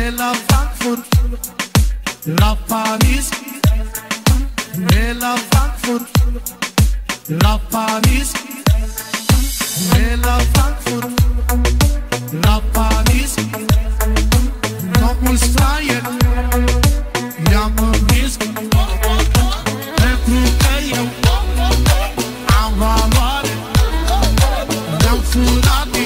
de la Frankfurt la Paris, de la Frankfurt la Paris, de la Frankfurt la Paris. Domnul straier i-am învins, pentru că eu am valoare, ne-am furat din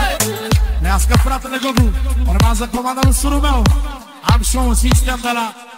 Urmează comanda lui surul meu. Am și un sistem de la